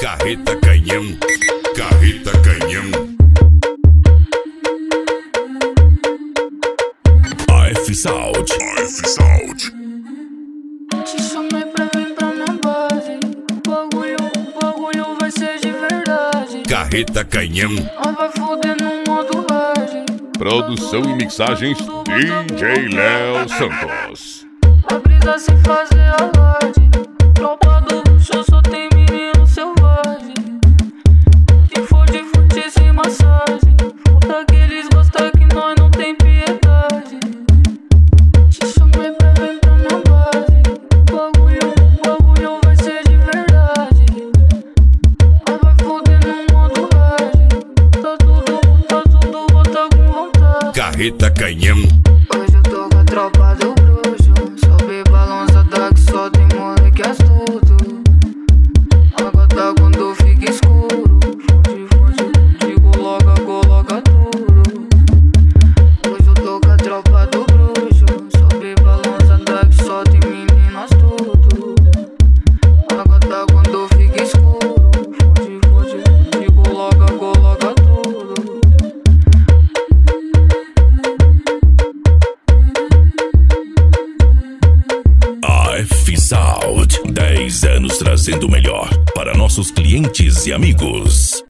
Carreta Canhão, Carreta Canhão. AF Sound, AF Sound. Te chamei pra vir pra minha base. O bagulho vai ser de verdade. Carreta Canhão. Nós vai foder no modo rage. Produção e mixagens DJ Léo Santos. A brisa sem fazer alarde. Tropa do luxo só tem menino selvagem. Que for de fute e massagem. Falta que eles gostam que nós não tem piedade. Te chamei pra vir pra minha base. O bagulho vai ser de verdade. Nós vai foder no modo rage. Tá tudo bota com vontade. Carreta Canhão. Hoje eu tô com a tropa do bruxo. Sobe balançada que só tem moleque astuto. Água tá quando fica escuro. Funde, coloca tudo. Hoje eu tô com a tropa do bruxo. Sobe balançada que só tem menino astuto. Água tá quando fica escuro. Funde, coloca tudo. AF Sound, 10 anos trazendo o melhor para nossos clientes e amigos.